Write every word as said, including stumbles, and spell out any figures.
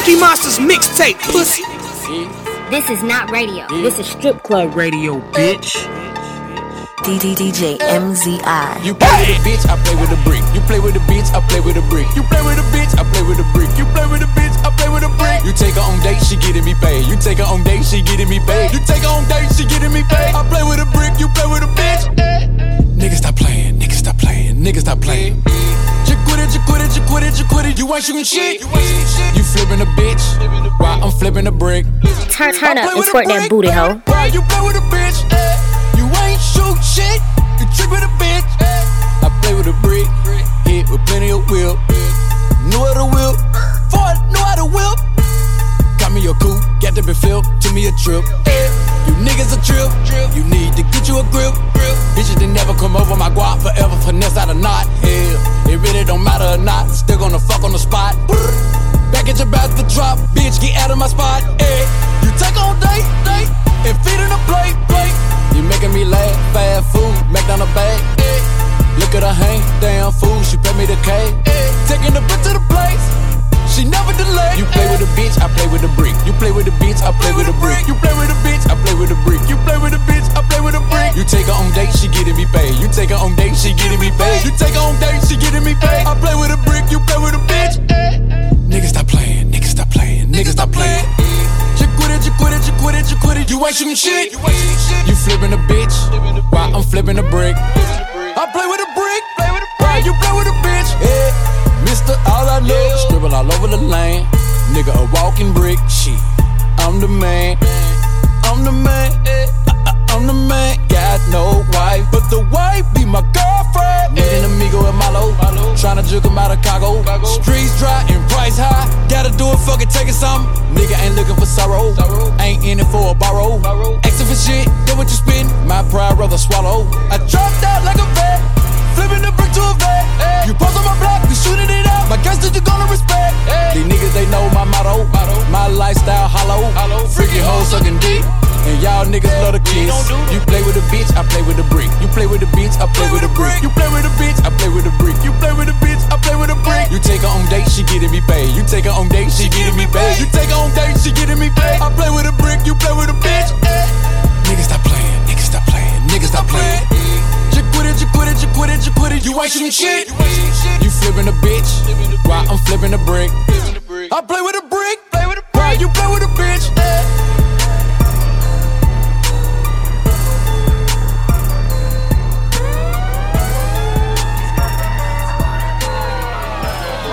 Cookie Monsters mixtape, pussy. This is not radio. This is strip club radio, bitch. D D D J M Z I. You play with a bitch, I play with a brick. You play with a bitch, I play with a brick. You play with a bitch, I play with a brick. You play with a bitch, I play with a brick. You take her on dates, she getting me paid. You take her on dates, she getting me paid. You take her on dates, she getting me paid. I play with a brick, you play with a bitch. Niggas stop playing, niggas stop playing, niggas stop playing. You quit it, you quit it, you quit it, you quit it. You ain't shooting shit. You flipping a bitch while I'm flipping a brick. Turn, turn up and twerk that booty, hoe. While you play with a bitch, you ain't shoot shit. You trick with a bitch. I play with a brick, hit with plenty of whip. Know how to whip, Ford know how to whip. Got me a coupe, got to be filled, to me a trip. You niggas a trip, you need to get you a grip. Bitches they never come over my guap, forever finesse out a knot. Hell, it really don't matter or not, still gonna fuck on the spot. Back at your back to drop, bitch, get out of my spot. Hey, you take on date, date, and feed in a plate, plate. You making me laugh, fast food, McDonald's bag. Hey, look at her hang, damn fool, she pay me the K. Hey, taking the bitch to the place, she never delay. You play with a bitch, I play with a brick. You play with a bitch, I play with a brick. You play with a bitch, I play with a brick. You play with a bitch, I play with a brick. You take her on dates, she getting me paid. You take her on dates, she getting me paid. You take her on dates, she getting me paid. I play with a brick, you play with a bitch. Niggas stop playing, niggas stop playing, niggas stop playing. You quit it, you quit it, you quit it, you quit it. You ain't shooting shit. You flipping a bitch while I'm flipping a brick. I play with a brick, while you play with a bitch. Yeah, Mister All I know, scribble all over the lane. Nigga a walking brick, shit. I'm the man, I'm the man, I'm the man. Got no wife, but the wife be my girlfriend. Need an amigo and Malo, tryna jug him out of Chicago. Streets dry and price high, gotta do it, fuck it, take it something. Nigga ain't looking for sorrow, ain't in it for a borrow. Asking for shit, then what you spend, my pride rather swallow. I dropped out like a vet, flipping the brick to a vet. You post on my block, we shooting it out, my gangsters you gonna respect. These niggas they know my motto, my lifestyle hollow. Freaky hoes sucking dick, and y'all niggas love the kiss. You play with a bitch, I play with a brick. You play with a bitch, I play with a brick. You play with a bitch, I play with a brick. You play with a bitch, I play with a brick. You take her on dates, she getting me paid. You take her on dates, she getting me paid. You take her on dates, she getting me paid. I play with a brick, you play with a bitch. Niggas stop playing, niggas stop playing, niggas stop playing. You quit it, you quit it, you quit it, you quit it. You ain't shooting shit. You flipping a bitch while I'm flipping a brick. I play with a brick, while you play with a bitch.